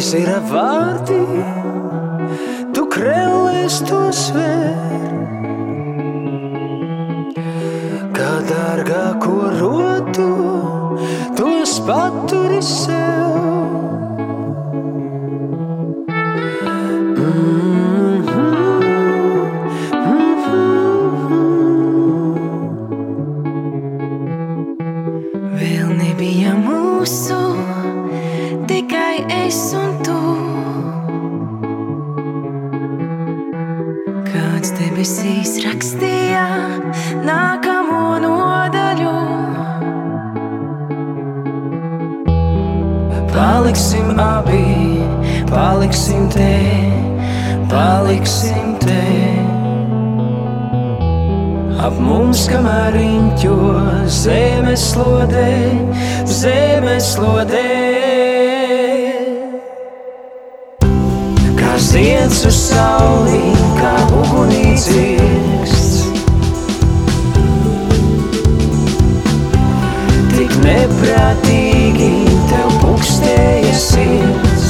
Ezera vārdi, tu krellēs to svēr, kā dārgāko rotu, tos paturi sev. Vēl nebija mūsu, tikai es un tu. Kāds debesīs rakstīja nākamo nodaļu. Paliksim abi, paliksim te, paliksim te. Ap mums, kamēr riņķo zemeslodē, zemeslodē. Kā zieds uz sauli, kā ugunī dzirksts, tik neprātīgi tev pukstēja sirds.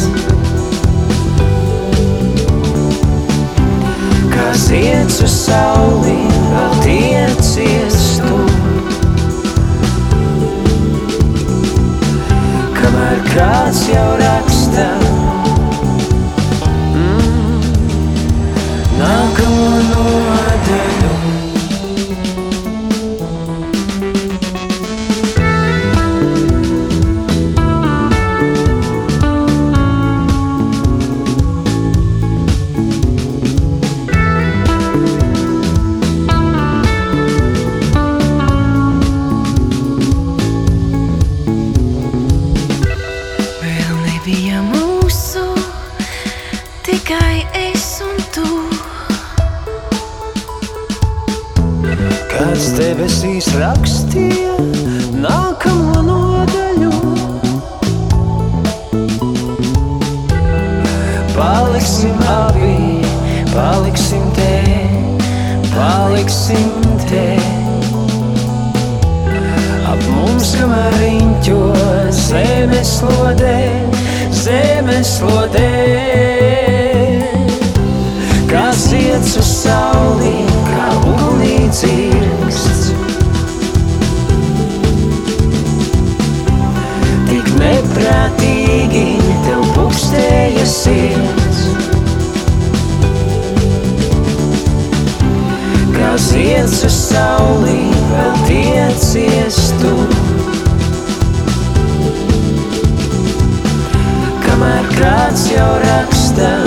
Kā zieds uz sauli, vēl tiecies tu, kamēr kāds jau raksta nākamo nodaļu. Bija mūsu, tikai es un tu. Kāds debesīs rakstīja nākamo nodaļu. Paliksim abi, paliksim te, paliksim te. Ap mums, kamēr riņķo zemeslodē, zemeslodē. Kā zieds uz sauli, kā ugunī dzirksts, tik neprātīgi tev pukstēja sirds. Kā zieds uz sauli, vēl tiecies tu, kamēr kāds jau raksta